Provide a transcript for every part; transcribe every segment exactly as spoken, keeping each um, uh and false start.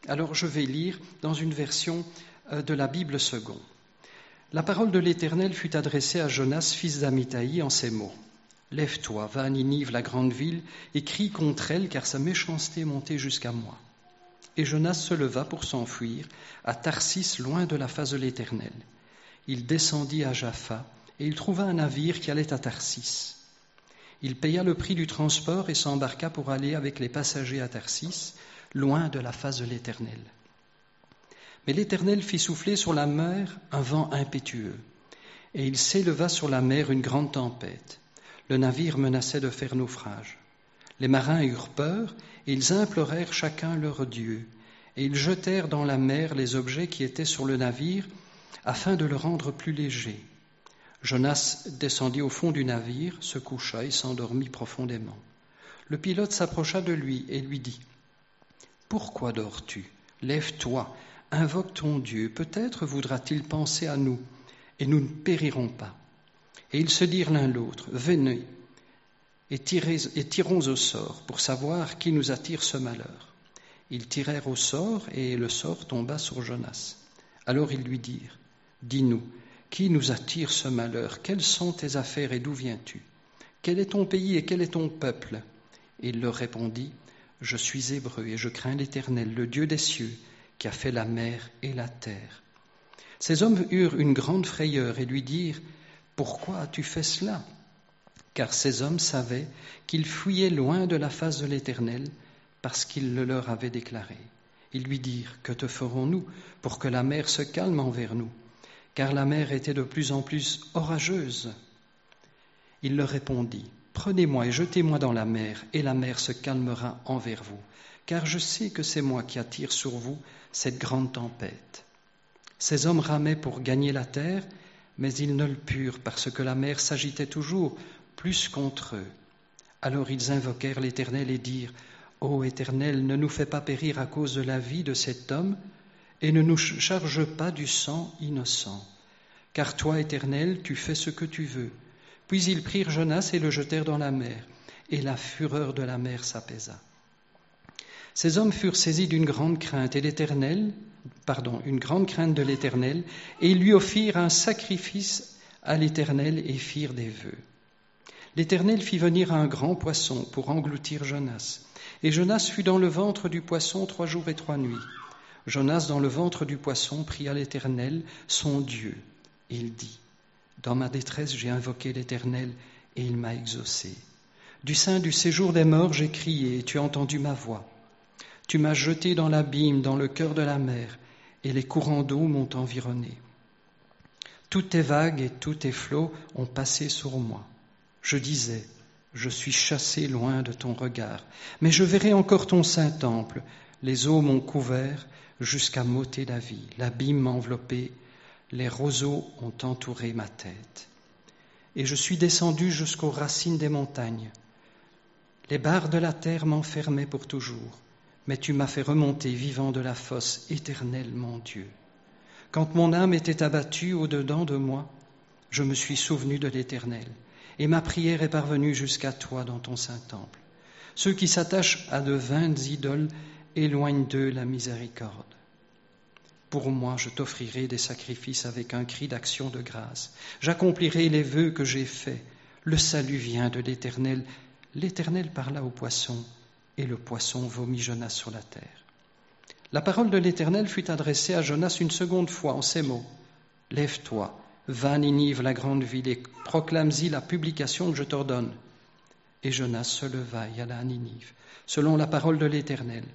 Alors je vais lire dans une version de la Bible seconde. La parole de l'Éternel fut adressée à Jonas, fils d'Amithaï, en ces mots. « Lève-toi, va à Ninive, la grande ville, et crie contre elle, car sa méchanceté est montée jusqu'à moi. » Et Jonas se leva pour s'enfuir à Tarsis, loin de la face de l'Éternel. Il descendit à Jaffa, et il trouva un navire qui allait à Tarsis. Il paya le prix du transport et s'embarqua pour aller avec les passagers à Tarsis, loin de la face de l'Éternel. Mais l'Éternel fit souffler sur la mer un vent impétueux, et il s'éleva sur la mer une grande tempête. Le navire menaçait de faire naufrage. Les marins eurent peur, et ils implorèrent chacun leur Dieu, et ils jetèrent dans la mer les objets qui étaient sur le navire, afin de le rendre plus léger. Jonas descendit au fond du navire, se coucha et s'endormit profondément. Le pilote s'approcha de lui et lui dit « Pourquoi dors-tu ? Lève-toi, invoque ton Dieu, peut-être voudra-t-il penser à nous, et nous ne périrons pas. » Et ils se dirent l'un l'autre « Venez, et, tirez, et tirons au sort, pour savoir qui nous attire ce malheur. » Ils tirèrent au sort, et le sort tomba sur Jonas. Alors ils lui dirent « Dis-nous, qui nous attire ce malheur? Quelles sont tes affaires et d'où viens-tu? Quel est ton pays et quel est ton peuple ?» Et il leur répondit « Je suis hébreu et je crains l'Éternel, le Dieu des cieux, qui a fait la mer et la terre. » Ces hommes eurent une grande frayeur et lui dirent « Pourquoi as-tu fait cela ?» Car ces hommes savaient qu'ils fuyaient loin de la face de l'Éternel, parce qu'il le leur avait déclaré. Ils lui dirent « Que te ferons-nous pour que la mer se calme envers nous ?» Car la mer était de plus en plus orageuse. Il leur répondit « Prenez-moi et jetez-moi dans la mer, et la mer se calmera envers vous, car je sais que c'est moi qui attire sur vous cette grande tempête. » Ces hommes ramaient pour gagner la terre, mais ils ne le purent, parce que la mer s'agitait toujours plus contre eux. Alors ils invoquèrent l'Éternel et dirent « Ô Éternel, ne nous fais pas périr à cause de la vie de cet homme, et ne nous charge pas du sang innocent. Car toi, Éternel, tu fais ce que tu veux. » Puis ils prirent Jonas et le jetèrent dans la mer, et la fureur de la mer s'apaisa. Ces hommes furent saisis d'une grande crainte et l'Éternel, pardon, une grande crainte de l'Éternel, et ils lui offrirent un sacrifice à l'Éternel et firent des vœux. L'Éternel fit venir un grand poisson pour engloutir Jonas, et Jonas fut dans le ventre du poisson trois jours et trois nuits. Jonas, dans le ventre du poisson, pria l'Éternel, son Dieu. Il dit, « Dans ma détresse, j'ai invoqué l'Éternel, et il m'a exaucé. Du sein du séjour des morts, j'ai crié, et tu as entendu ma voix. Tu m'as jeté dans l'abîme, dans le cœur de la mer, et les courants d'eau m'ont environné. Toutes tes vagues et tous tes flots ont passé sur moi. Je disais, je suis chassé loin de ton regard, mais je verrai encore ton saint temple. Les eaux m'ont couvert jusqu'à m'ôter la vie. L'abîme m'a enveloppé, les roseaux ont entouré ma tête. Et je suis descendu jusqu'aux racines des montagnes. Les barres de la terre m'enfermaient pour toujours, mais tu m'as fait remonter vivant de la fosse, Éternel mon Dieu. Quand mon âme était abattue au-dedans de moi, je me suis souvenu de l'Éternel, et ma prière est parvenue jusqu'à toi dans ton saint temple. Ceux qui s'attachent à de vaines idoles éloignent d'eux la miséricorde. Pour moi, je t'offrirai des sacrifices avec un cri d'action de grâce. J'accomplirai les vœux que j'ai faits. Le salut vient de l'Éternel. L'Éternel parla au poisson, et le poisson vomit Jonas sur la terre. La parole de l'Éternel fut adressée à Jonas une seconde fois en ces mots. « Lève-toi, va à Ninive, la grande ville, et proclame-y la publication que je t'ordonne. » Et Jonas se leva et alla à Ninive, selon la parole de l'Éternel.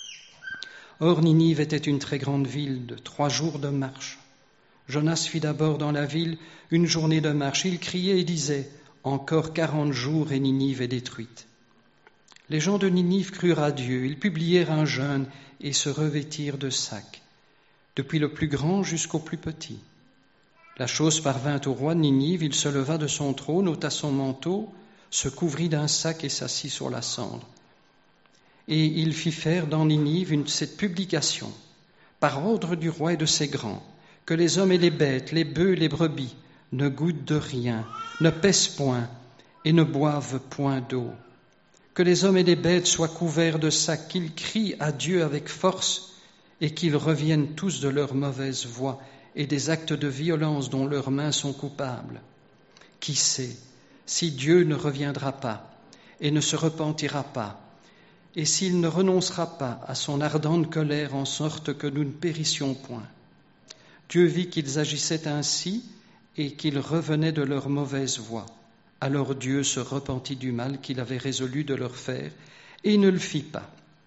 Or, Ninive était une très grande ville de trois jours de marche. Jonas fit d'abord dans la ville une journée de marche. Il criait et disait « Encore quarante jours et Ninive est détruite. » Les gens de Ninive crurent à Dieu. Ils publièrent un jeûne et se revêtirent de sacs, depuis le plus grand jusqu'au plus petit. La chose parvint au roi de Ninive. Il se leva de son trône, ôta son manteau, se couvrit d'un sac et s'assit sur la cendre. Et il fit faire dans Ninive une, cette publication, par ordre du roi et de ses grands, que les hommes et les bêtes, les bœufs et les brebis, ne goûtent de rien, ne pèsent point et ne boivent point d'eau. Que les hommes et les bêtes soient couverts de sacs, qu'ils crient à Dieu avec force et qu'ils reviennent tous de leur mauvaise voie et des actes de violence dont leurs mains sont coupables. Qui sait si Dieu ne reviendra pas et ne se repentira pas, et s'il ne renoncera pas à son ardente colère en sorte que nous ne périssions point. Dieu vit qu'ils agissaient ainsi et qu'ils revenaient de leur mauvaise voie. Alors Dieu se repentit du mal qu'il avait résolu de leur faire, et ne le fit pas.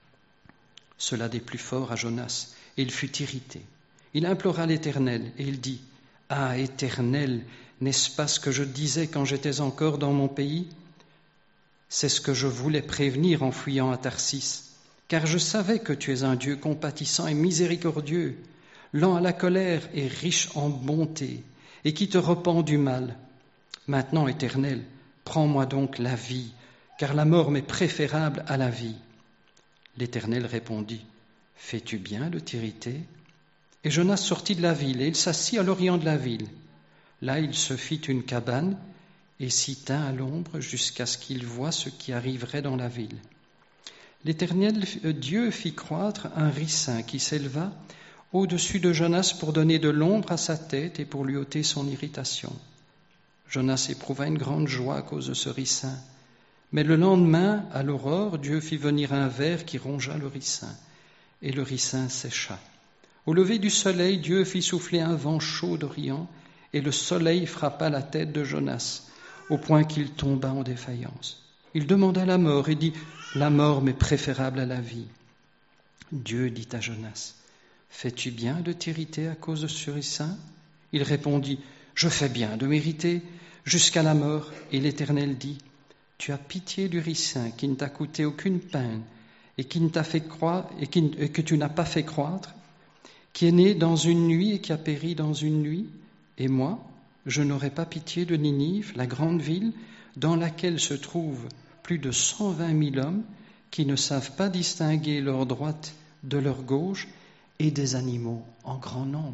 Cela déplut fort à Jonas, et il fut irrité. Il implora l'Éternel, et il dit, « Ah, Éternel, n'est-ce pas ce que je disais quand j'étais encore dans mon pays ? C'est ce que je voulais prévenir en fuyant à Tarsis, car je savais que tu es un Dieu compatissant et miséricordieux, lent à la colère et riche en bonté, et qui te repent du mal. Maintenant, Éternel, prends-moi donc la vie, car la mort m'est préférable à la vie. » L'Éternel répondit, « Fais-tu bien de t'irriter ? » Et Jonas sortit de la ville, et il s'assit à l'orient de la ville. Là, il se fit une cabane, et s'y tint à l'ombre jusqu'à ce qu'il voie ce qui arriverait dans la ville. L'Éternel Dieu fit croître un ricin qui s'éleva au-dessus de Jonas pour donner de l'ombre à sa tête et pour lui ôter son irritation. Jonas éprouva une grande joie à cause de ce ricin. Mais le lendemain, à l'aurore, Dieu fit venir un ver qui rongea le ricin, et le ricin sécha. Au lever du soleil, Dieu fit souffler un vent chaud d'Orient, et le soleil frappa la tête de Jonas, au point qu'il tomba en défaillance. Il demanda la mort et dit, « La mort m'est préférable à la vie. » Dieu dit à Jonas, « Fais-tu bien de t'irriter à cause de ce ricin ?» Il répondit, « Je fais bien de m'irriter jusqu'à la mort. » Et l'Éternel dit, « Tu as pitié du ricin qui ne t'a coûté aucune peine et qui ne t'a fait croître et, qui, et que tu n'as pas fait croître, qui est né dans une nuit et qui a péri dans une nuit. Et moi, je n'aurai pas pitié de Ninive, la grande ville, dans laquelle se trouvent plus de cent vingt mille hommes qui ne savent pas distinguer leur droite de leur gauche et des animaux en grand nombre. »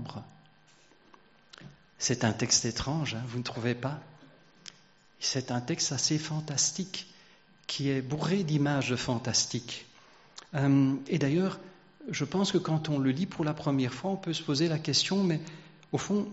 C'est un texte étrange, hein, vous ne trouvez pas ? C'est un texte assez fantastique, qui est bourré d'images fantastiques. Euh, et d'ailleurs, je pense que quand on le lit pour la première fois, on peut se poser la question, mais au fond,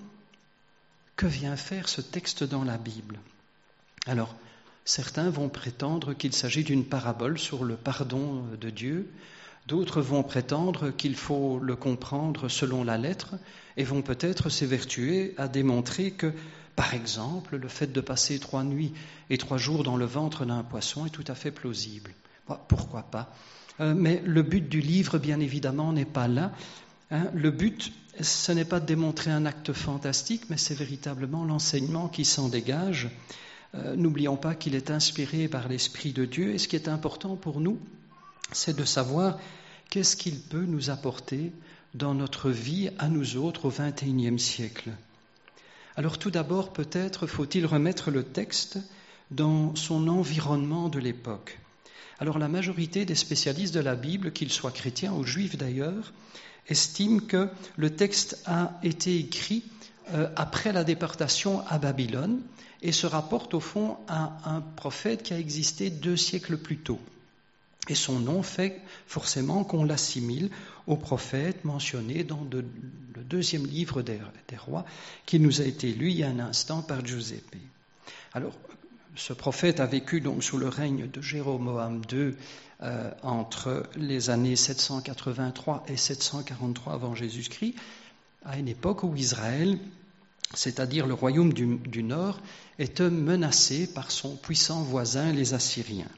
que vient faire ce texte dans la Bible ? Alors, certains vont prétendre qu'il s'agit d'une parabole sur le pardon de Dieu, d'autres vont prétendre qu'il faut le comprendre selon la lettre et vont peut-être s'évertuer à démontrer que, par exemple, le fait de passer trois nuits et trois jours dans le ventre d'un poisson est tout à fait plausible. Bon, pourquoi pas ? euh, Mais le but du livre, bien évidemment, n'est pas là. Hein, le but, ce n'est pas de démontrer un acte fantastique, mais c'est véritablement l'enseignement qui s'en dégage. Euh, n'oublions pas qu'il est inspiré par l'Esprit de Dieu, et ce qui est important pour nous, c'est de savoir qu'est-ce qu'il peut nous apporter dans notre vie à nous autres au vingt et unième siècle. Alors tout d'abord, peut-être faut-il remettre le texte dans son environnement de l'époque. Alors la majorité des spécialistes de la Bible, qu'ils soient chrétiens ou juifs d'ailleurs, estiment que le texte a été écrit euh, après la déportation à Babylone et se rapporte au fond à un prophète qui a existé deux siècles plus tôt. Et son nom fait forcément qu'on l'assimile au prophète mentionné dans de, le deuxième livre des, des rois, qui nous a été lu il y a un instant par Giuseppe. Alors, ce prophète a vécu donc sous le règne de Jéroboam deux euh, entre les années sept cent quatre-vingt-trois et sept cent quarante-trois avant Jésus-Christ, à une époque où Israël, c'est-à-dire le royaume du, du Nord, était menacé par son puissant voisin, les Assyriens.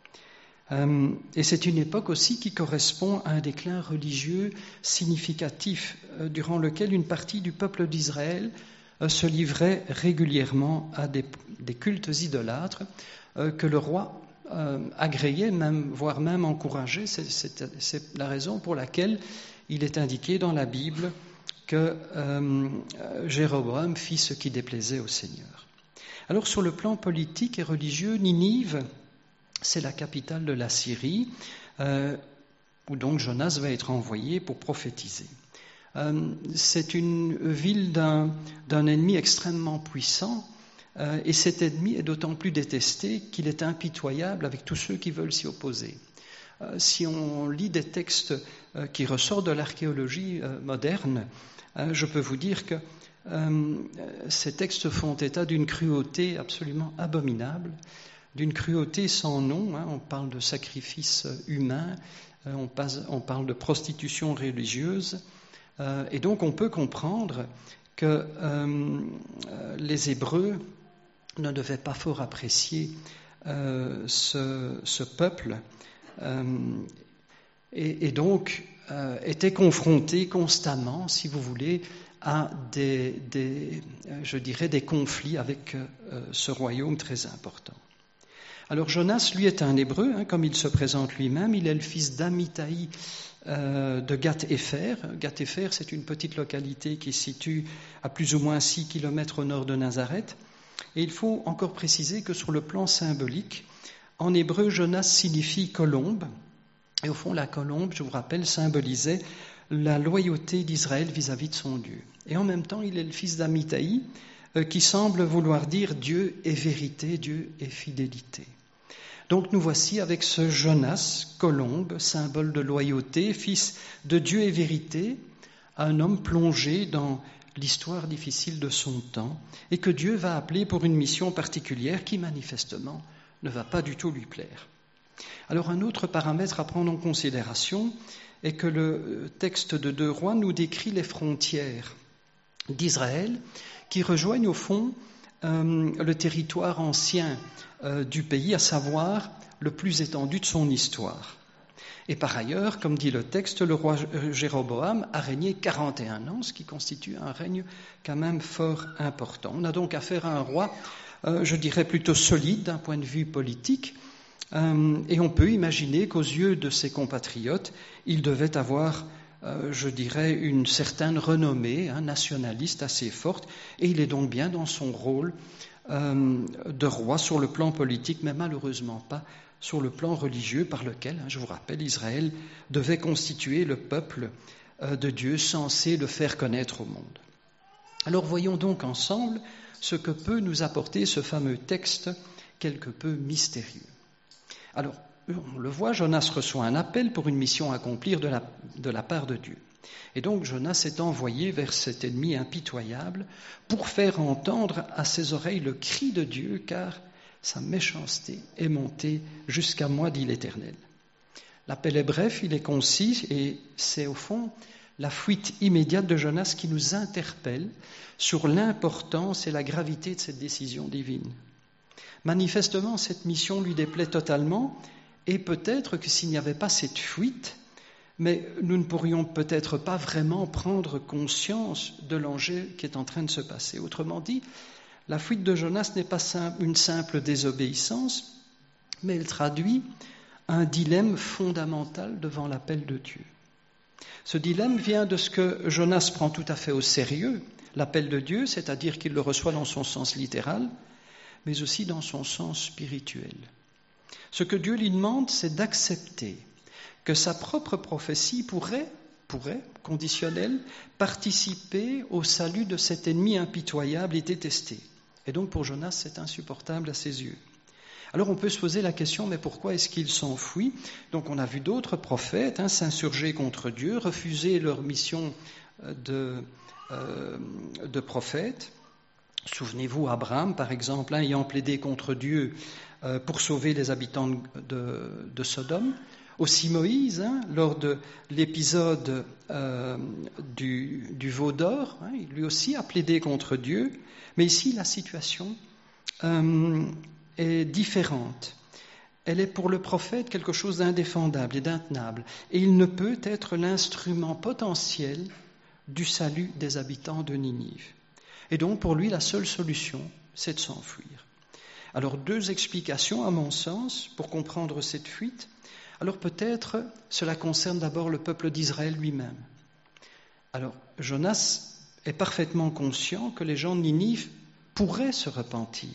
Euh, et c'est une époque aussi qui correspond à un déclin religieux significatif, euh, durant lequel une partie du peuple d'Israël euh, se livrait régulièrement à des, des cultes idolâtres euh, que le roi euh, agréait, même, voire même encourageait. C'est, c'est, c'est la raison pour laquelle il est indiqué dans la Bible que euh, Jéroboam fit ce qui déplaisait au Seigneur. Alors sur le plan politique et religieux, Ninive, c'est la capitale de la Syrie, euh, où donc Jonas va être envoyé pour prophétiser. Euh, c'est une ville d'un, d'un ennemi extrêmement puissant, euh, et cet ennemi est d'autant plus détesté qu'il est impitoyable avec tous ceux qui veulent s'y opposer. Euh, si on lit des textes euh, qui ressortent de l'archéologie euh, moderne, euh, je peux vous dire que euh, ces textes font état d'une cruauté absolument abominable, d'une cruauté sans nom. Hein. On parle de sacrifices humains, euh, on, passe, on parle de prostitution religieuse, euh, et donc on peut comprendre que euh, les Hébreux ne devaient pas fort apprécier euh, ce, ce peuple euh, et, et donc euh, étaient confrontés constamment, si vous voulez, à des, des je dirais, des conflits avec euh, ce royaume très important. Alors Jonas, lui, est un Hébreu, hein, comme il se présente lui-même. Il est le fils d'Amitai euh, de Gath-Hépher. Gath-Hépher, c'est une petite localité qui se situe à plus ou moins six kilomètres au nord de Nazareth. Et il faut encore préciser que sur le plan symbolique, en hébreu, Jonas signifie colombe. Et au fond, la colombe, je vous rappelle, symbolisait la loyauté d'Israël vis-à-vis de son Dieu. Et en même temps, il est le fils d'Amitai, euh, qui semble vouloir dire Dieu est vérité, Dieu est fidélité. Donc nous voici avec ce Jonas, colombe, symbole de loyauté, fils de Dieu et vérité, un homme plongé dans l'histoire difficile de son temps et que Dieu va appeler pour une mission particulière qui manifestement ne va pas du tout lui plaire. Alors un autre paramètre à prendre en considération est que le texte de Deux Rois nous décrit les frontières d'Israël qui rejoignent au fond euh, le territoire ancien euh, du pays, à savoir le plus étendu de son histoire. Et par ailleurs, comme dit le texte, le roi Jéroboam a régné quarante et un ans, ce qui constitue un règne quand même fort important. On a donc affaire à un roi, euh, je dirais plutôt solide d'un point de vue politique, euh, et on peut imaginer qu'aux yeux de ses compatriotes, il devait avoir, euh, je dirais, une certaine renommée hein, nationaliste assez forte, et il est donc bien dans son rôle euh, de roi sur le plan politique, mais malheureusement pas sur le plan religieux par lequel, je vous rappelle, Israël devait constituer le peuple de Dieu censé le faire connaître au monde. Alors voyons donc ensemble ce que peut nous apporter ce fameux texte quelque peu mystérieux. Alors, on le voit, Jonas reçoit un appel pour une mission à accomplir de la, de la part de Dieu. Et donc Jonas est envoyé vers cet ennemi impitoyable pour faire entendre à ses oreilles le cri de Dieu, car sa méchanceté est montée jusqu'à moi, dit l'Éternel. L'appel est bref, il est concis, et c'est au fond la fuite immédiate de Jonas qui nous interpelle sur l'importance et la gravité de cette décision divine. Manifestement, cette mission lui déplaît totalement, et peut-être que s'il n'y avait pas cette fuite, mais nous ne pourrions peut-être pas vraiment prendre conscience de l'enjeu qui est en train de se passer. Autrement dit, la fuite de Jonas n'est pas une simple désobéissance, mais elle traduit un dilemme fondamental devant l'appel de Dieu. Ce dilemme vient de ce que Jonas prend tout à fait au sérieux, l'appel de Dieu, c'est-à-dire qu'il le reçoit dans son sens littéral, mais aussi dans son sens spirituel. Ce que Dieu lui demande, c'est d'accepter que sa propre prophétie pourrait, pourrait, conditionnelle, participer au salut de cet ennemi impitoyable et détesté. Et donc pour Jonas, c'est insupportable à ses yeux. Alors on peut se poser la question, mais pourquoi est-ce qu'il s'enfuit ? Donc on a vu d'autres prophètes hein, s'insurger contre Dieu, refuser leur mission de, euh, de prophète. Souvenez-vous, Abraham, par exemple, hein, ayant plaidé contre Dieu euh, pour sauver les habitants de, de Sodome. Aussi Moïse, hein, lors de l'épisode euh, du, du veau d'or, hein, lui aussi a plaidé contre Dieu. Mais ici, la situation euh, est différente. Elle est pour le prophète quelque chose d'indéfendable et d'intenable. Et il ne peut être l'instrument potentiel du salut des habitants de Ninive. Et donc, pour lui, la seule solution, c'est de s'enfuir. Alors, deux explications, à mon sens, pour comprendre cette fuite. Alors, peut-être, cela concerne d'abord le peuple d'Israël lui-même. Alors, Jonas est parfaitement conscient que les gens de Ninive pourraient se repentir.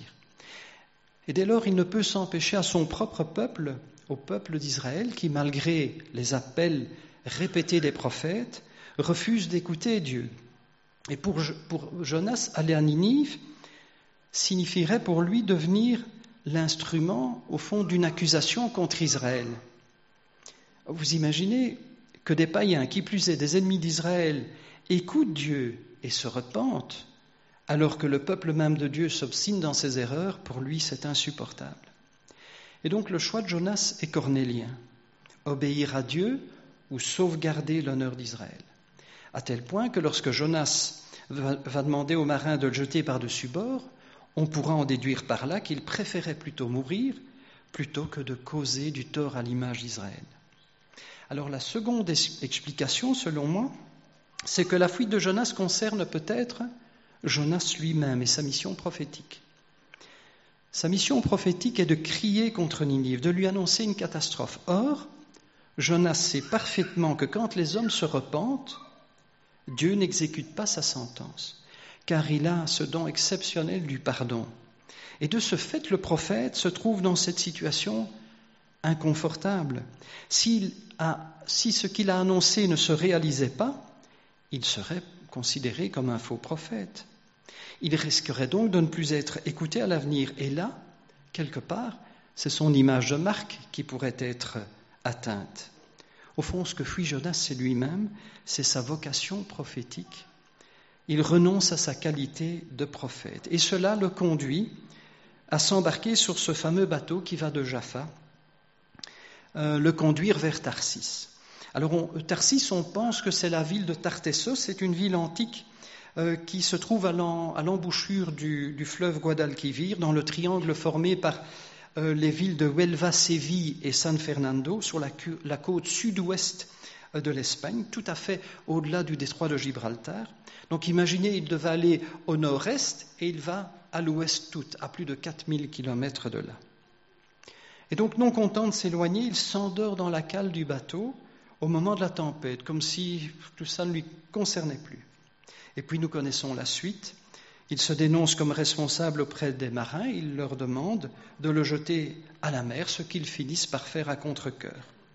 Et dès lors, il ne peut s'empêcher à son propre peuple, au peuple d'Israël, qui, malgré les appels répétés des prophètes, refuse d'écouter Dieu. Et pour, pour Jonas, aller à Ninive signifierait pour lui devenir l'instrument, au fond, d'une accusation contre Israël. Vous imaginez que des païens, qui plus est des ennemis d'Israël, écoutent Dieu et se repentent, alors que le peuple même de Dieu s'obstine dans ses erreurs, pour lui c'est insupportable. Et donc le choix de Jonas est cornélien, obéir à Dieu ou sauvegarder l'honneur d'Israël. À tel point que lorsque Jonas va, va demander aux marins de le jeter par-dessus bord, on pourra en déduire par là qu'il préférait plutôt mourir plutôt que de causer du tort à l'image d'Israël. Alors la seconde explication, selon moi, c'est que la fuite de Jonas concerne peut-être Jonas lui-même et sa mission prophétique. Sa mission prophétique est de crier contre Ninive, de lui annoncer une catastrophe. Or, Jonas sait parfaitement que quand les hommes se repentent, Dieu n'exécute pas sa sentence, car il a ce don exceptionnel du pardon. Et de ce fait, le prophète se trouve dans cette situation inconfortable. S'il a, si ce qu'il a annoncé ne se réalisait pas, il serait considéré comme un faux prophète. Il risquerait donc de ne plus être écouté à l'avenir. Et là, quelque part, c'est son image de marque qui pourrait être atteinte. Au fond, ce que fuit Jonas, c'est lui-même, c'est sa vocation prophétique. Il renonce à sa qualité de prophète. Et cela le conduit à s'embarquer sur ce fameux bateau qui va de Jaffa, euh, le conduire vers Tarsis. Alors, on, Tarsis, on pense que c'est la ville de Tartessos, c'est une ville antique euh, qui se trouve à, l'en, à l'embouchure du, du fleuve Guadalquivir, dans le triangle formé par euh, les villes de Huelva, Séville et San Fernando, sur la, la côte sud-ouest de l'Espagne, tout à fait au-delà du détroit de Gibraltar. Donc imaginez, il devait aller au nord-est et il va à l'ouest tout, à plus de quatre mille kilomètres de là. Et donc, non content de s'éloigner, il s'endort dans la cale du bateau au moment de la tempête, comme si tout ça ne lui concernait plus. Et puis nous connaissons la suite. Il se dénonce comme responsable auprès des marins, il leur demande de le jeter à la mer, ce qu'ils finissent par faire à contre-cœur.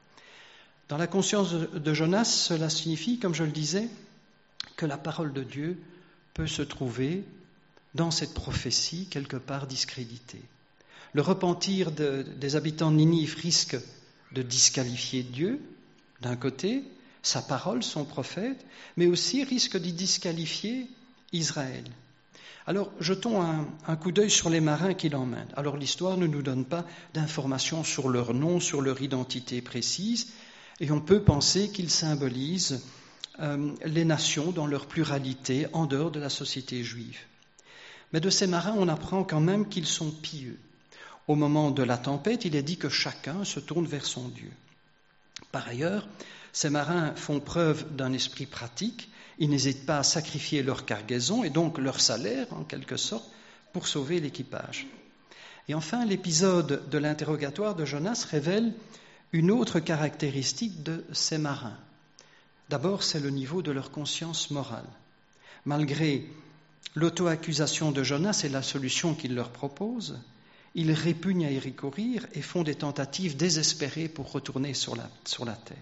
Dans la conscience de Jonas, cela signifie, comme je le disais, que la parole de Dieu peut se trouver dans cette prophétie quelque part discréditée. Le repentir de, des habitants de Ninive risque de disqualifier Dieu, d'un côté, sa parole, son prophète, mais aussi risque d'y disqualifier Israël. Alors, jetons un, un coup d'œil sur les marins qui l'emmènent. Alors, l'histoire ne nous donne pas d'informations sur leur nom, sur leur identité précise, et on peut penser qu'ils symbolisent euh, les nations dans leur pluralité en dehors de la société juive. Mais de ces marins, on apprend quand même qu'ils sont pieux. Au moment de la tempête, il est dit que chacun se tourne vers son Dieu. Par ailleurs, ces marins font preuve d'un esprit pratique. Ils n'hésitent pas à sacrifier leur cargaison et donc leur salaire, en quelque sorte, pour sauver l'équipage. Et enfin, l'épisode de l'interrogatoire de Jonas révèle une autre caractéristique de ces marins. D'abord, c'est le niveau de leur conscience morale. Malgré l'auto-accusation de Jonas et la solution qu'il leur propose, ils répugnent à y recourir et font des tentatives désespérées pour retourner sur la, sur la terre.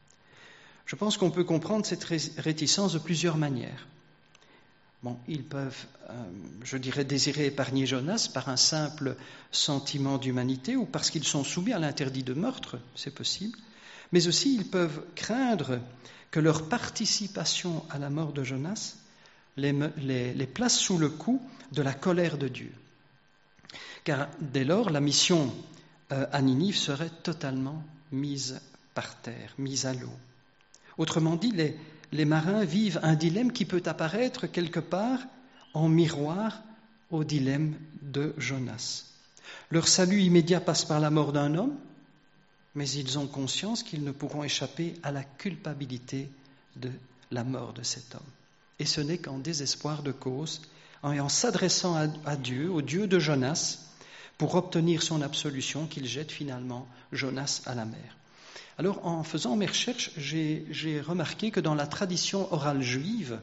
Je pense qu'on peut comprendre cette réticence de plusieurs manières. Bon, ils peuvent, euh, je dirais, désirer épargner Jonas par un simple sentiment d'humanité ou parce qu'ils sont soumis à l'interdit de meurtre, c'est possible, mais aussi ils peuvent craindre que leur participation à la mort de Jonas les, les, les place sous le coup de la colère de Dieu. Car dès lors, la mission euh, à Ninive serait totalement mise par terre, mise à l'eau. Autrement dit, les, les marins vivent un dilemme qui peut apparaître quelque part en miroir au dilemme de Jonas. Leur salut immédiat passe par la mort d'un homme, mais ils ont conscience qu'ils ne pourront échapper à la culpabilité de la mort de cet homme. Et ce n'est qu'en désespoir de cause, en, en s'adressant à, à Dieu, au Dieu de Jonas, pour obtenir son absolution, qu'il jette finalement Jonas à la mer. Alors, en faisant mes recherches, j'ai, j'ai remarqué que dans la tradition orale juive,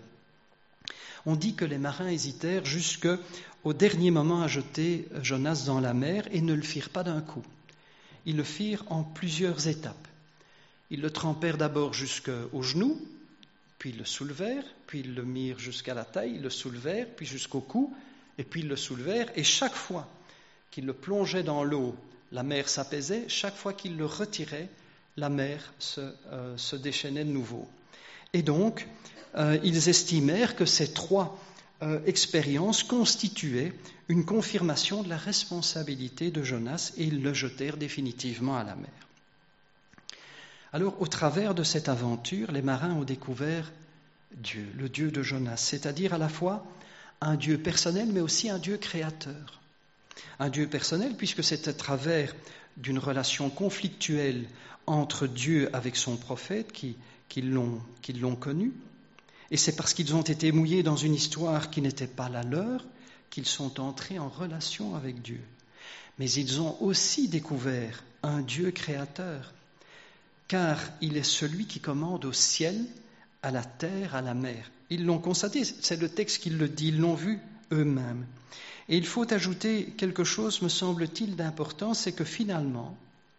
on dit que les marins hésitèrent jusqu'au dernier moment à jeter Jonas dans la mer et ne le firent pas d'un coup. Ils le firent en plusieurs étapes. Ils le trempèrent d'abord jusqu'aux genoux, puis ils le soulevèrent, puis ils le mirent jusqu'à la taille, ils le soulevèrent, puis jusqu'au cou, et puis ils le soulevèrent, et chaque fois qu'ils le plongeaient dans l'eau, la mer s'apaisait, chaque fois qu'ils le retiraient, la mer se, euh, se déchaînait de nouveau. Et donc, euh, ils estimèrent que ces trois euh, expériences constituaient une confirmation de la responsabilité de Jonas et ils le jetèrent définitivement à la mer. Alors, au travers de cette aventure, les marins ont découvert Dieu, le Dieu de Jonas, c'est-à-dire à la fois un Dieu personnel, mais aussi un Dieu créateur. Un Dieu personnel, puisque c'est à travers d'une relation conflictuelle entre Dieu avec son prophète qui, qu'ils l'ont, qu'ils l'ont connu. Et c'est parce qu'ils ont été mouillés dans une histoire qui n'était pas la leur qu'ils sont entrés en relation avec Dieu. Mais ils ont aussi découvert un Dieu créateur, car il est celui qui commande au ciel, à la terre, à la mer. Ils l'ont constaté, c'est le texte qui le dit, ils l'ont vu eux-mêmes. Et il faut ajouter quelque chose, me semble-t-il, d'important, c'est que finalement,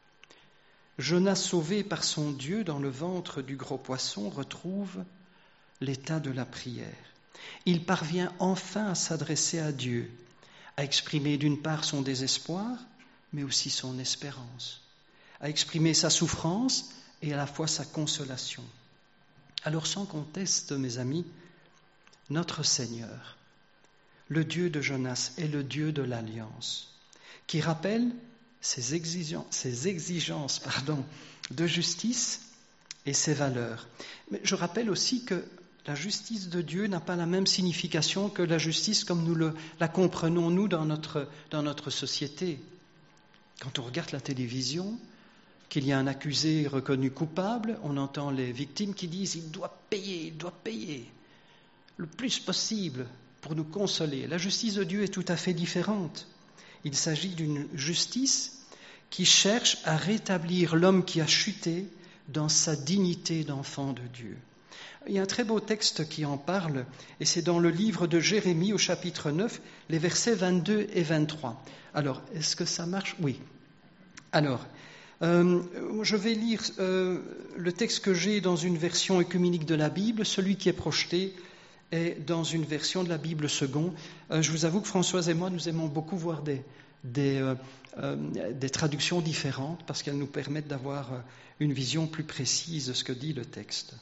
Jonas, sauvé par son Dieu dans le ventre du gros poisson, retrouve l'état de la prière. Il parvient enfin à s'adresser à Dieu, à exprimer d'une part son désespoir, mais aussi son espérance, à exprimer sa souffrance et à la fois sa consolation. Alors sans conteste, mes amis, notre Seigneur, le Dieu de Jonas, est le Dieu de l'Alliance, qui rappelle ses exigences, ses exigences pardon, de justice et ses valeurs. Mais je rappelle aussi que la justice de Dieu n'a pas la même signification que la justice comme nous le, la comprenons, nous, dans notre, dans notre société. Quand on regarde la télévision, qu'il y a un accusé reconnu coupable, on entend les victimes qui disent « il doit payer, il doit payer le plus possible pour nous consoler ». La justice de Dieu est tout à fait différente. Il s'agit d'une justice qui cherche à rétablir l'homme qui a chuté dans sa dignité d'enfant de Dieu. Il y a un très beau texte qui en parle, et c'est dans le livre de Jérémie au chapitre neuf, les versets vingt-deux et vingt-trois. Alors, est-ce que ça marche ? Oui. Alors, euh, je vais lire euh, le texte que j'ai dans une version œcuménique de la Bible, celui qui est projeté est dans une version de la Bible seconde. Euh, je vous avoue que Françoise et moi, nous aimons beaucoup voir des, des, euh, euh, des traductions différentes parce qu'elles nous permettent d'avoir une vision plus précise de ce que dit le texte.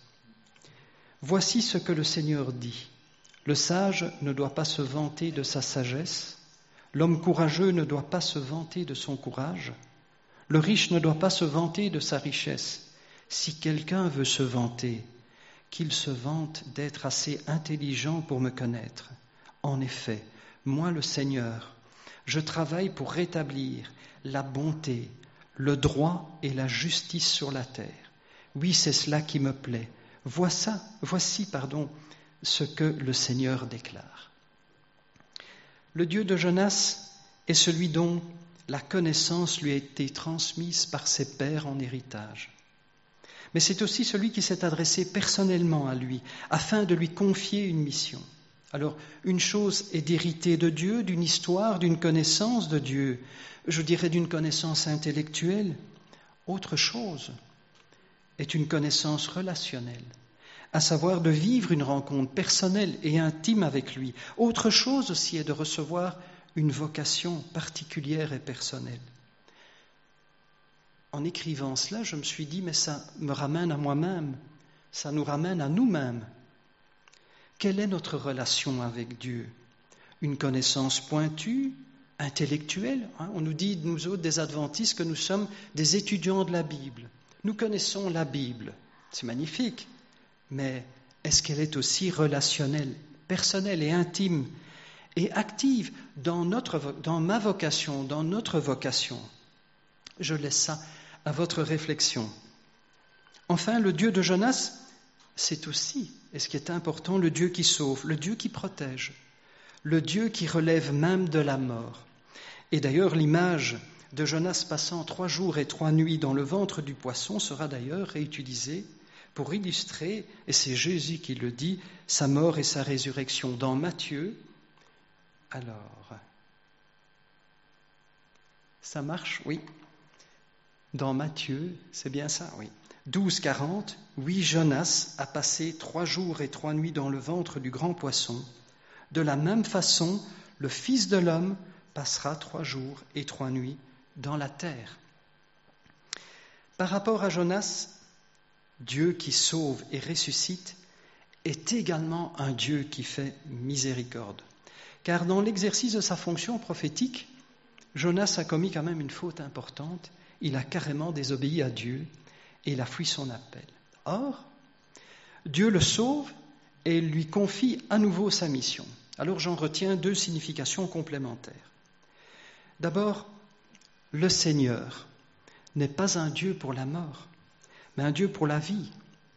Voici ce que le Seigneur dit. Le sage ne doit pas se vanter de sa sagesse, l'homme courageux ne doit pas se vanter de son courage, le riche ne doit pas se vanter de sa richesse. Si quelqu'un veut se vanter, qu'il se vante d'être assez intelligent pour me connaître. En effet, moi le Seigneur, je travaille pour rétablir la bonté, le droit et la justice sur la terre. Oui, c'est cela qui me plaît. Voici, voici pardon, ce que le Seigneur déclare. Le Dieu de Jonas est celui dont la connaissance lui a été transmise par ses pères en héritage. Mais c'est aussi celui qui s'est adressé personnellement à lui, afin de lui confier une mission. Alors, une chose est d'hériter de Dieu, d'une histoire, d'une connaissance de Dieu, je dirais d'une connaissance intellectuelle. Autre chose est une connaissance relationnelle, à savoir de vivre une rencontre personnelle et intime avec lui. Autre chose aussi est de recevoir une vocation particulière et personnelle. En écrivant cela, je me suis dit, mais ça me ramène à moi-même, ça nous ramène à nous-mêmes. Quelle est notre relation avec Dieu ? Une connaissance pointue, intellectuelle, hein ? On nous dit, nous autres, des adventistes, que nous sommes des étudiants de la Bible. Nous connaissons la Bible, c'est magnifique, mais est-ce qu'elle est aussi relationnelle, personnelle et intime et active dans, notre, dans ma vocation, dans notre vocation ? Je laisse ça à votre réflexion. Enfin, le Dieu de Jonas, c'est aussi, et ce qui est important, le Dieu qui sauve, le Dieu qui protège, le Dieu qui relève même de la mort. Et d'ailleurs, l'image de Jonas passant trois jours et trois nuits dans le ventre du poisson sera d'ailleurs réutilisée pour illustrer, et c'est Jésus qui le dit, sa mort et sa résurrection dans Matthieu. Alors, ça marche, oui. Dans Matthieu, c'est bien ça, oui. douze quarante, oui, Jonas a passé trois jours et trois nuits dans le ventre du grand poisson. De la même façon, le Fils de l'homme passera trois jours et trois nuits dans la terre. Par rapport à Jonas, Dieu qui sauve et ressuscite est également un Dieu qui fait miséricorde. Car dans l'exercice de sa fonction prophétique, Jonas a commis quand même une faute importante. Il a carrément désobéi à Dieu et il a fui son appel. Or, Dieu le sauve et lui confie à nouveau sa mission. Alors j'en retiens deux significations complémentaires. D'abord, le Seigneur n'est pas un Dieu pour la mort, mais un Dieu pour la vie.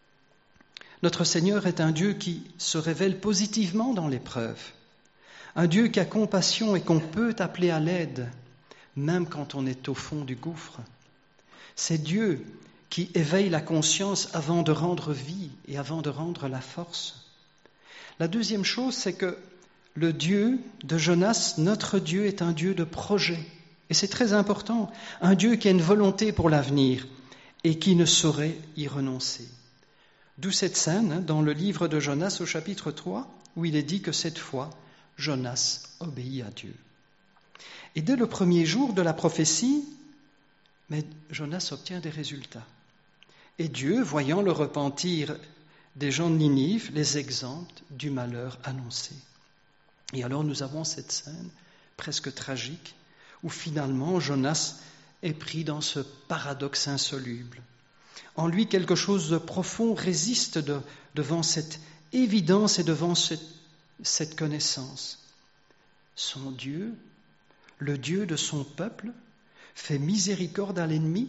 Notre Seigneur est un Dieu qui se révèle positivement dans l'épreuve, un Dieu qui a compassion et qu'on peut appeler à l'aide, même quand on est au fond du gouffre. C'est Dieu qui éveille la conscience avant de rendre vie et avant de rendre la force. La deuxième chose, c'est que le Dieu de Jonas, notre Dieu, est un Dieu de projet. Et c'est très important, un Dieu qui a une volonté pour l'avenir et qui ne saurait y renoncer. D'où cette scène dans le livre de Jonas au chapitre trois, où il est dit que cette fois, Jonas obéit à Dieu. Et dès le premier jour de la prophétie, mais Jonas obtient des résultats. Et Dieu, voyant le repentir des gens de Ninive, les exempte du malheur annoncé. Et alors nous avons cette scène presque tragique où finalement Jonas est pris dans ce paradoxe insoluble. En lui, quelque chose de profond résiste de, devant cette évidence et devant cette, cette connaissance. Son Dieu, le Dieu de son peuple, fait miséricorde à l'ennemi.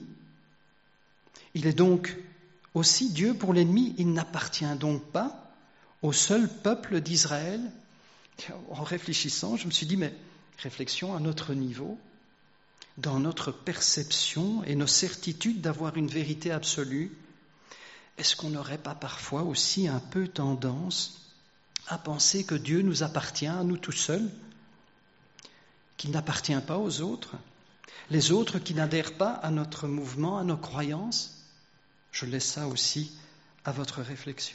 Il est donc aussi Dieu pour l'ennemi. Il n'appartient donc pas au seul peuple d'Israël. En réfléchissant, je me suis dit, mais réflexion à notre niveau, dans notre perception et nos certitudes d'avoir une vérité absolue, est-ce qu'on n'aurait pas parfois aussi un peu tendance à penser que Dieu nous appartient à nous tout seuls, qu'il n'appartient pas aux autres, les autres qui n'adhèrent pas à notre mouvement, à nos croyances? Je laisse ça aussi à votre réflexion.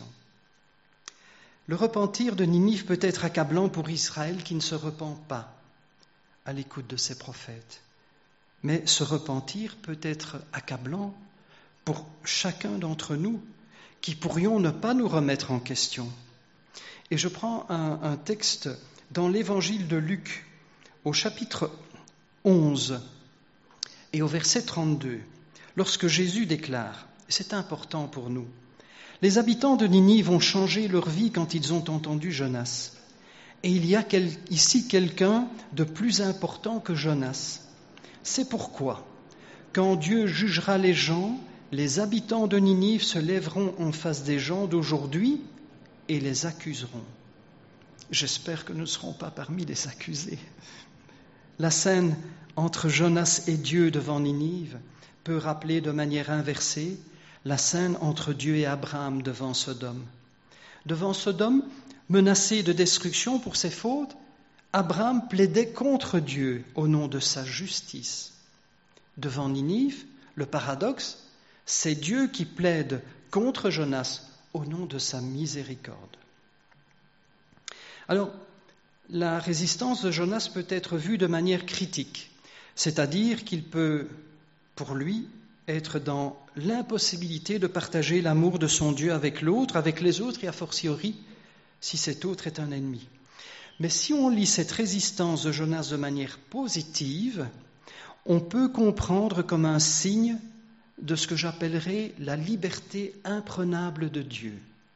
Le repentir de Ninive peut être accablant pour Israël qui ne se repent pas à l'écoute de ses prophètes. Mais ce repentir peut être accablant pour chacun d'entre nous qui pourrions ne pas nous remettre en question. Et je prends un, un texte dans l'évangile de Luc, au chapitre onze et au verset trente-deux, lorsque Jésus déclare, et c'est important pour nous, « Les habitants de Ninive ont changé leur vie quand ils ont entendu Jonas. Et il y a quel, ici quelqu'un de plus important que Jonas. C'est pourquoi, quand Dieu jugera les gens, les habitants de Ninive se lèveront en face des gens d'aujourd'hui et les accuseront. » J'espère que nous ne serons pas parmi les accusés. La scène entre Jonas et Dieu devant Ninive peut rappeler de manière inversée la scène entre Dieu et Abraham devant Sodome. Devant Sodome, menacé de destruction pour ses fautes, Abraham plaidait contre Dieu au nom de sa justice. Devant Ninive, le paradoxe, c'est Dieu qui plaide contre Jonas au nom de sa miséricorde. Alors, la résistance de Jonas peut être vue de manière critique, c'est-à-dire qu'il peut, pour lui, être dans l'impossibilité de partager l'amour de son Dieu avec l'autre, avec les autres, et a fortiori, si cet autre est un ennemi. Mais si on lit cette résistance de Jonas de manière positive, on peut comprendre comme un signe de ce que j'appellerais la liberté imprenable de Dieu.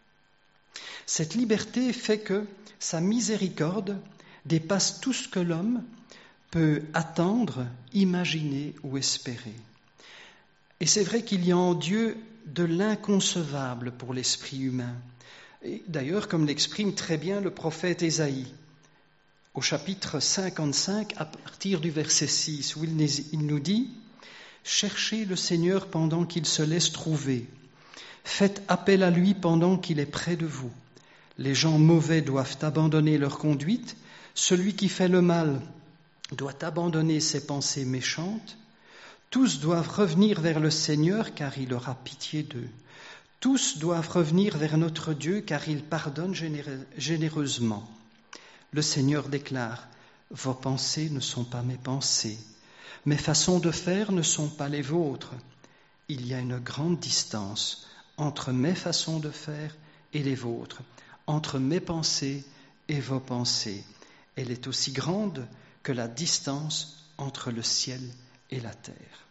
Cette liberté fait que sa miséricorde dépasse tout ce que l'homme peut attendre, imaginer ou espérer. Et c'est vrai qu'il y a en Dieu de l'inconcevable pour l'esprit humain. Et d'ailleurs, comme l'exprime très bien le prophète Ésaïe, au chapitre cinquante-cinq, à partir du verset six, où il nous dit « Cherchez le Seigneur pendant qu'il se laisse trouver. Faites appel à lui pendant qu'il est près de vous. Les gens mauvais doivent abandonner leur conduite. Celui qui fait le mal doit abandonner ses pensées méchantes. Tous doivent revenir vers le Seigneur, car il aura pitié d'eux. Tous doivent revenir vers notre Dieu, car il pardonne généreusement. Le Seigneur déclare, « Vos pensées ne sont pas mes pensées, mes façons de faire ne sont pas les vôtres. il y a une grande distance entre mes façons de faire et les vôtres, entre mes pensées et vos pensées. Elle est aussi grande que la distance entre le ciel et la terre.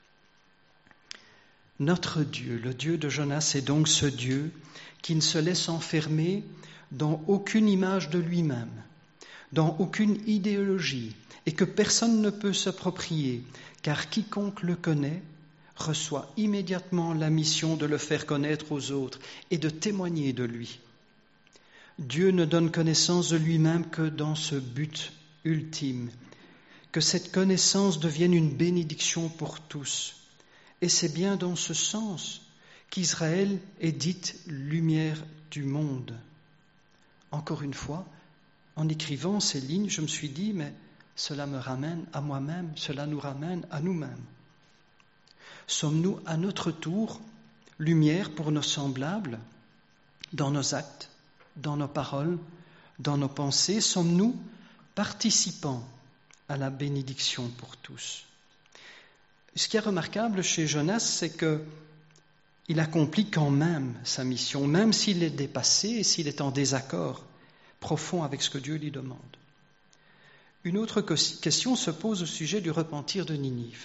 Notre Dieu, le Dieu de Jonas, est donc ce Dieu qui ne se laisse enfermer dans aucune image de lui-même, dans aucune idéologie, et que personne ne peut s'approprier, car quiconque le connaît reçoit immédiatement la mission de le faire connaître aux autres et de témoigner de lui. Dieu ne donne connaissance de lui-même que dans ce but ultime, que cette connaissance devienne une bénédiction pour tous. Et c'est bien dans ce sens qu'Israël est dite lumière du monde. Encore une fois, en écrivant ces lignes, je me suis dit, mais cela me ramène à moi-même, cela nous ramène à nous-mêmes. Sommes-nous à notre tour lumière pour nos semblables dans nos actes, dans nos paroles, dans nos pensées? Sommes-nous participants à la bénédiction pour tous? Ce qui est remarquable chez Jonas, c'est qu'il accomplit quand même sa mission, même s'il est dépassé et s'il est en désaccord profond avec ce que Dieu lui demande. Une autre question se pose au sujet du repentir de Ninive.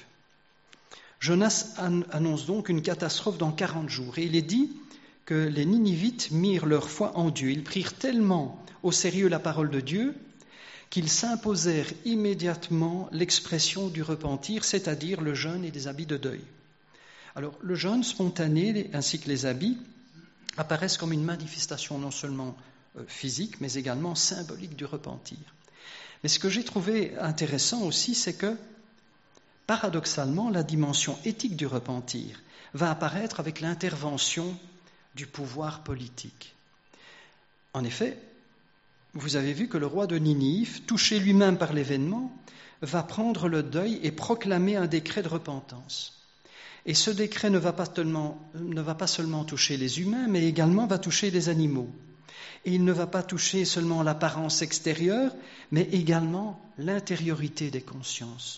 Jonas annonce donc une catastrophe dans quarante jours, et il est dit que les Ninivites mirent leur foi en Dieu. Ils prirent tellement au sérieux la parole de Dieu qu'ils s'imposèrent immédiatement l'expression du repentir, c'est-à-dire le jeûne et des habits de deuil. Alors, le jeûne spontané ainsi que les habits apparaissent comme une manifestation non seulement physique, mais également symbolique du repentir. Mais ce que j'ai trouvé intéressant aussi, c'est que, paradoxalement, la dimension éthique du repentir va apparaître avec l'intervention du pouvoir politique. En effet, vous avez vu que le roi de Ninive, touché lui-même par l'événement, va prendre le deuil et proclamer un décret de repentance. Et ce décret ne va pas seulement, ne va pas seulement toucher les humains, mais également va toucher les animaux. Et il ne va pas toucher seulement l'apparence extérieure, mais également l'intériorité des consciences.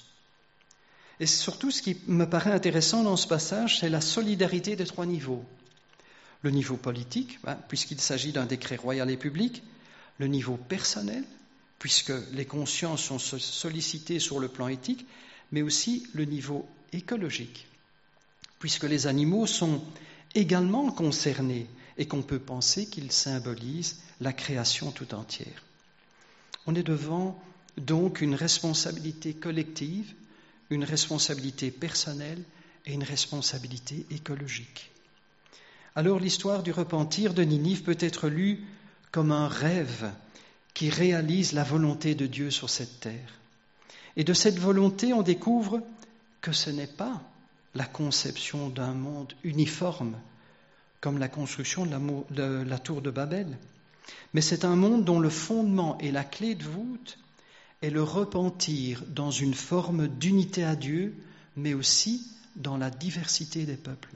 Et surtout, ce qui me paraît intéressant dans ce passage, c'est la solidarité des trois niveaux. Le niveau politique, puisqu'il s'agit d'un décret royal et public, le niveau personnel, puisque les consciences sont sollicitées sur le plan éthique, mais aussi le niveau écologique, puisque les animaux sont également concernés et qu'on peut penser qu'ils symbolisent la création tout entière. On est devant donc une responsabilité collective, une responsabilité personnelle et une responsabilité écologique. Alors l'histoire du repentir de Ninive peut être lue comme un rêve qui réalise la volonté de Dieu sur cette terre. Et de cette volonté, on découvre que ce n'est pas la conception d'un monde uniforme, comme la construction de la, de la tour de Babel, mais c'est un monde dont le fondement et la clé de voûte est le repentir dans une forme d'unité à Dieu, mais aussi dans la diversité des peuples.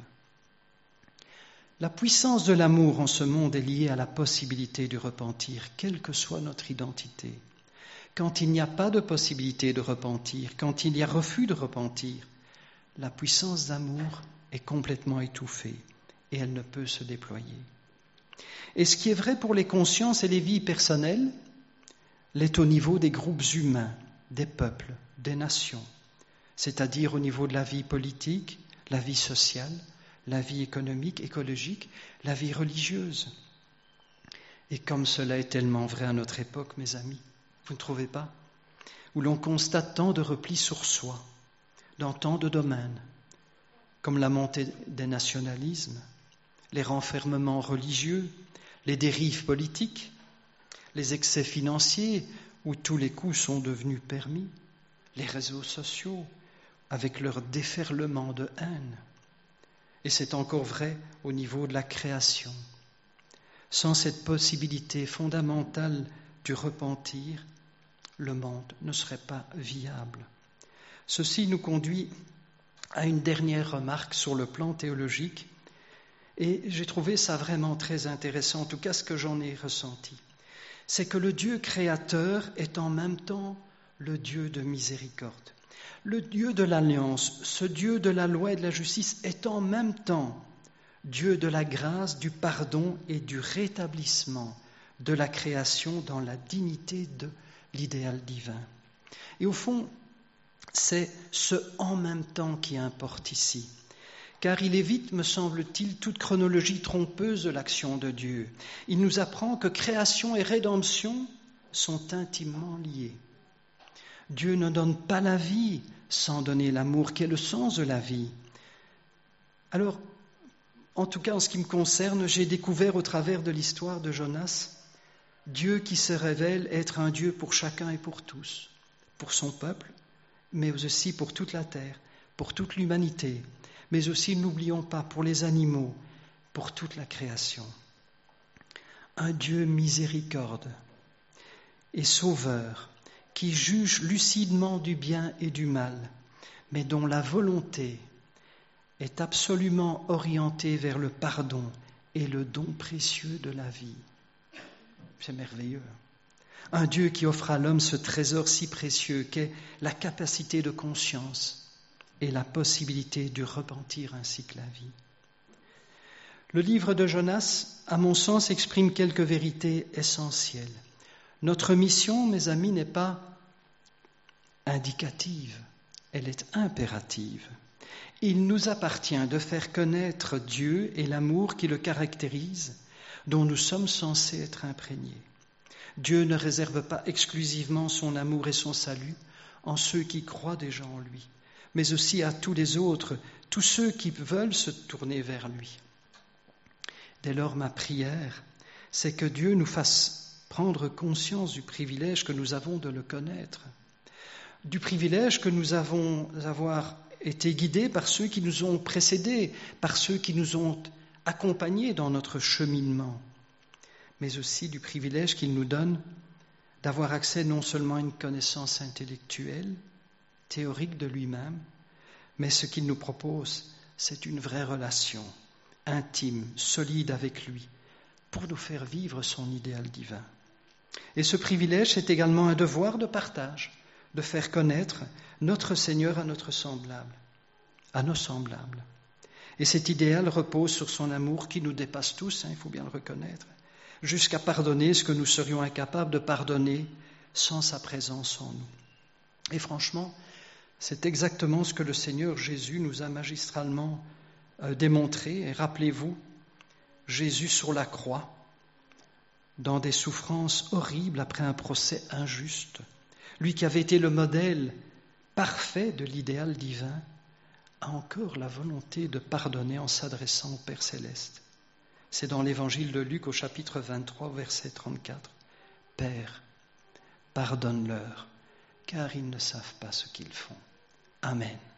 La puissance de l'amour en ce monde est liée à la possibilité du repentir, quelle que soit notre identité. Quand il n'y a pas de possibilité de repentir, quand il y a refus de repentir, la puissance d'amour est complètement étouffée et elle ne peut se déployer. Et ce qui est vrai pour les consciences et les vies personnelles l'est au niveau des groupes humains, des peuples, des nations, c'est-à-dire au niveau de la vie politique, la vie sociale, la vie économique, écologique, la vie religieuse. Et comme cela est tellement vrai à notre époque, mes amis, vous ne trouvez pas? Où l'on constate tant de replis sur soi, dans tant de domaines, comme la montée des nationalismes, les renfermements religieux, les dérives politiques, les excès financiers où tous les coups sont devenus permis, les réseaux sociaux avec leur déferlement de haine. Et c'est encore vrai au niveau de la création. Sans cette possibilité fondamentale du repentir, le monde ne serait pas viable. Ceci nous conduit à une dernière remarque sur le plan théologique, et j'ai trouvé ça vraiment très intéressant, en tout cas ce que j'en ai ressenti. C'est que le Dieu créateur est en même temps le Dieu de miséricorde. Le Dieu de l'Alliance, ce Dieu de la loi et de la justice, est en même temps Dieu de la grâce, du pardon et du rétablissement de la création dans la dignité de l'idéal divin. Et au fond, c'est ce « en même temps » qui importe ici, car il évite, me semble-t-il, toute chronologie trompeuse de l'action de Dieu. Il nous apprend que création et rédemption sont intimement liés. Dieu ne donne pas la vie sans donner l'amour, qui est le sens de la vie. Alors, en tout cas en ce qui me concerne, j'ai découvert au travers de l'histoire de Jonas Dieu qui se révèle être un Dieu pour chacun et pour tous, pour son peuple, mais aussi pour toute la terre, pour toute l'humanité, mais aussi, n'oublions pas, pour les animaux, pour toute la création. Un Dieu miséricorde et sauveur, qui juge lucidement du bien et du mal, mais dont la volonté est absolument orientée vers le pardon et le don précieux de la vie. C'est merveilleux. Un Dieu qui offre à l'homme ce trésor si précieux qu'est la capacité de conscience et la possibilité de repentir ainsi que la vie. Le livre de Jonas, à mon sens, exprime quelques vérités essentielles. Notre mission, mes amis, n'est pas indicative, elle est impérative. Il nous appartient de faire connaître Dieu et l'amour qui le caractérise, dont nous sommes censés être imprégnés. Dieu ne réserve pas exclusivement son amour et son salut en ceux qui croient déjà en lui, mais aussi à tous les autres, tous ceux qui veulent se tourner vers lui. Dès lors, ma prière, c'est que Dieu nous fasse prendre conscience du privilège que nous avons de le connaître, du privilège que nous avons d'avoir été guidés par ceux qui nous ont précédés, par ceux qui nous ont accompagnés dans notre cheminement, mais aussi du privilège qu'il nous donne d'avoir accès non seulement à une connaissance intellectuelle, théorique de lui-même, mais ce qu'il nous propose, c'est une vraie relation intime, solide avec lui, pour nous faire vivre son idéal divin. Et ce privilège, c'est également un devoir de partage, de faire connaître notre Seigneur à notre semblable, à nos semblables. Et cet idéal repose sur son amour qui nous dépasse tous, hein, il faut bien le reconnaître, jusqu'à pardonner ce que nous serions incapables de pardonner sans sa présence en nous. Et franchement, c'est exactement ce que le Seigneur Jésus nous a magistralement euh, démontré. Et rappelez-vous, Jésus sur la croix, dans des souffrances horribles après un procès injuste, lui qui avait été le modèle parfait de l'idéal divin, a encore la volonté de pardonner en s'adressant au Père céleste. C'est dans l'évangile de Luc au chapitre vingt-trois, verset trente-quatre. « Père, pardonne-leur, car ils ne savent pas ce qu'ils font. » Amen.